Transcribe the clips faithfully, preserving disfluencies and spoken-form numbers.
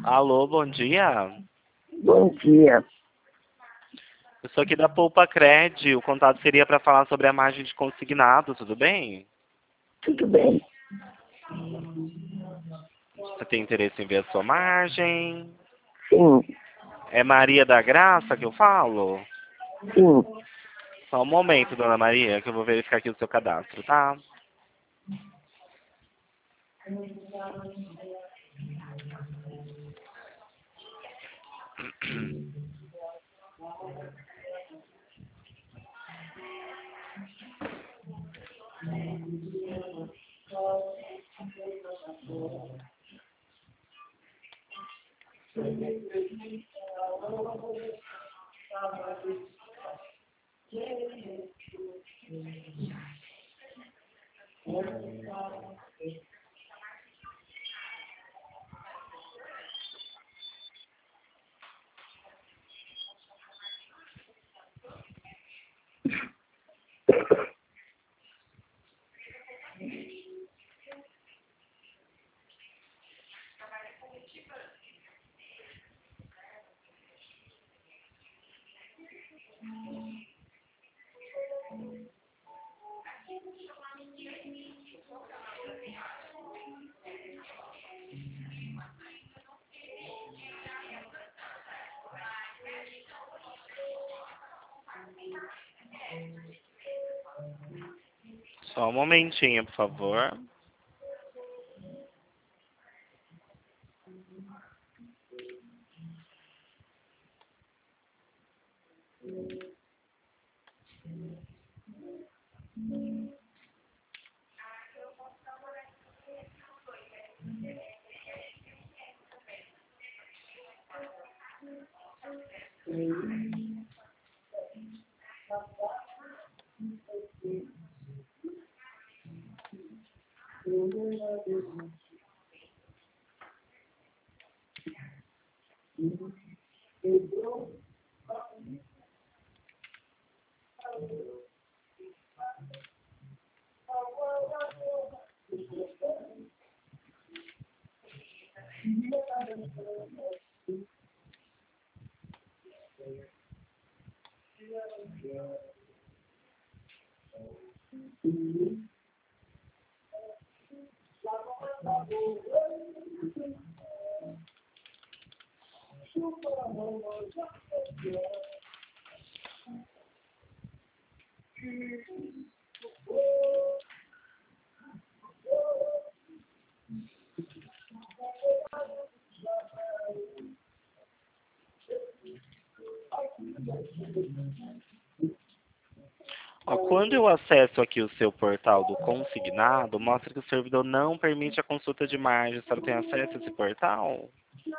Alô, bom dia. Bom dia. Eu sou aqui da Poupa Cred. O contato seria para falar sobre a margem de consignado, tudo bem? Tudo bem? Você tem interesse em ver a sua margem? Sim, É Maria da Graça que eu falo? sim. Só um momento, dona Maria, que eu vou verificar aqui o seu cadastro, tá? Só um momentinho, por favor. Ó, quando eu acesso aqui o seu portal do consignado, mostra que o servidor não permite a consulta de margem. A senhora tem acesso a esse portal?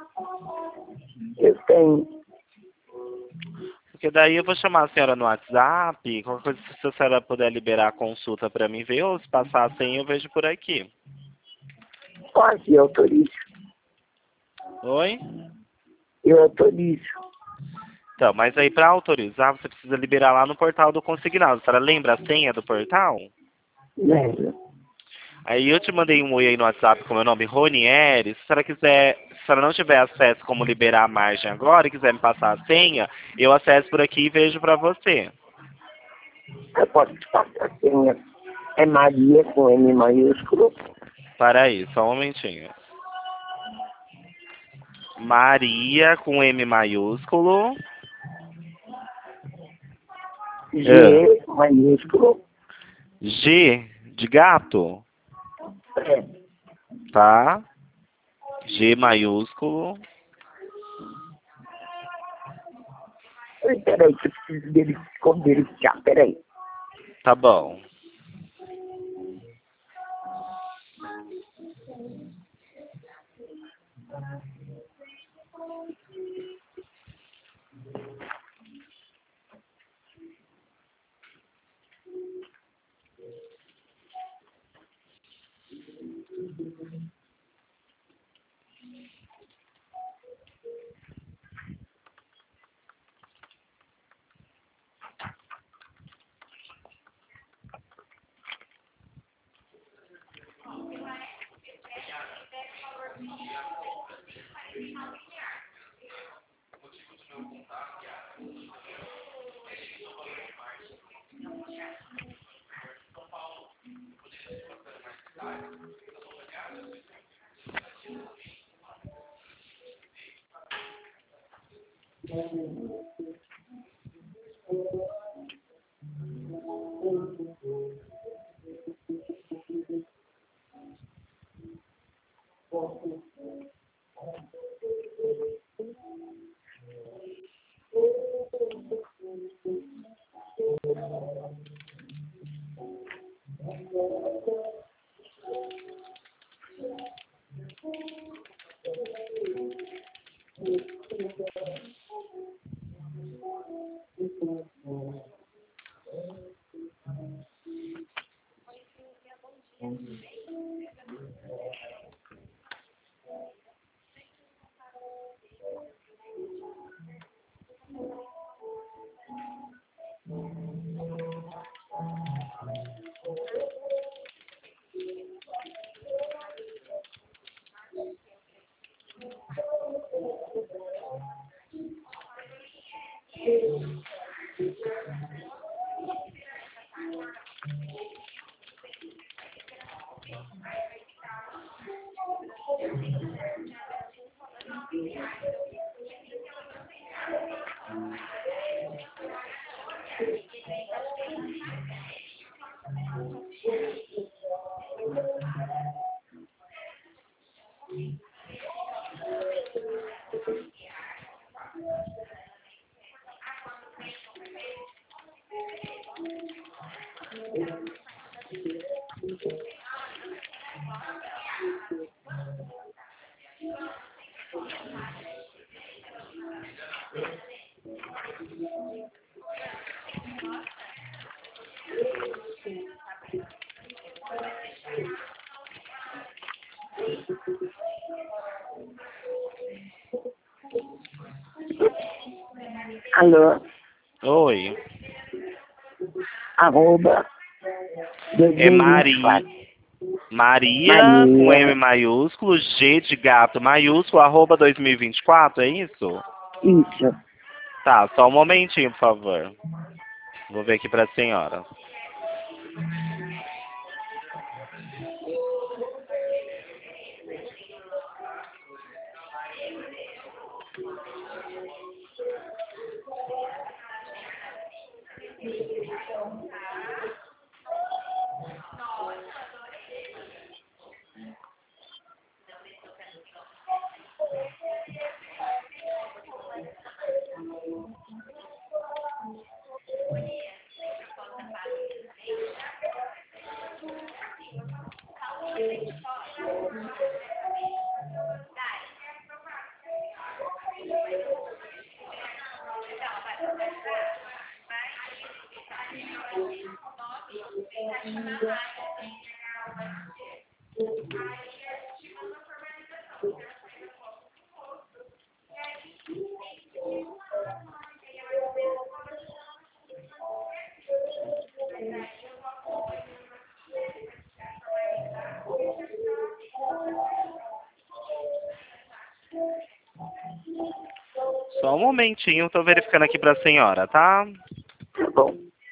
Eu tenho. Porque daí eu vou chamar a senhora no WhatsApp. Qualquer coisa, se a senhora puder liberar a consulta para mim ver, ou se passar a senha, eu vejo por aqui. Pode, eu autorizo. Oi? Eu autorizo. Então, mas aí para autorizar, você precisa liberar lá no portal do consignado. A senhora lembra a senha do portal? Lembra? Aí eu te mandei um oi aí no WhatsApp com meu nome, Ronieri. Se a senhora quiser, se a senhora não tiver acesso como liberar a margem agora e quiser me passar a senha, eu acesso por aqui e vejo para você. Eu posso te passar a senha. É Maria com M maiúsculo. Para aí, só um momentinho. Maria com M maiúsculo. É. G maiúsculo. G de gato, É. tá? G maiúsculo. Oi, peraí, que eu preciso dele, verificar. Peraí. Tá bom. Alô? Oi. Arroba É Mari... dois mil e vinte e quatro. Maria, Maria. com M maiúsculo, G de gato maiúsculo, arroba dois mil e vinte e quatro, é isso? Isso. Tá, só um momentinho, por favor. Vou ver aqui pra senhora. Só um momentinho, tô verificando aqui pra senhora, tá? Tá bom.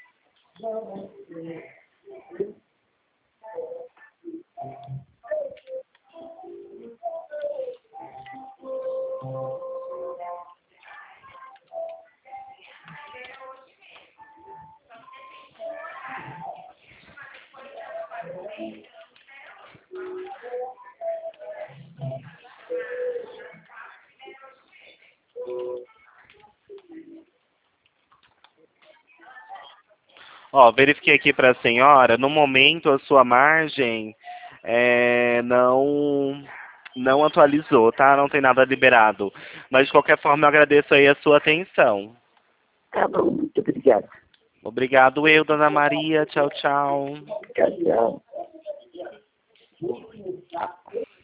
Ó, verifiquei aqui pra senhora, no momento a sua margem é, não, não atualizou, tá? Não tem nada liberado. Mas de qualquer forma eu agradeço aí a sua atenção. Tá bom, muito obrigado. Obrigado eu, dona Maria. Tchau, tchau. Tchau, tchau.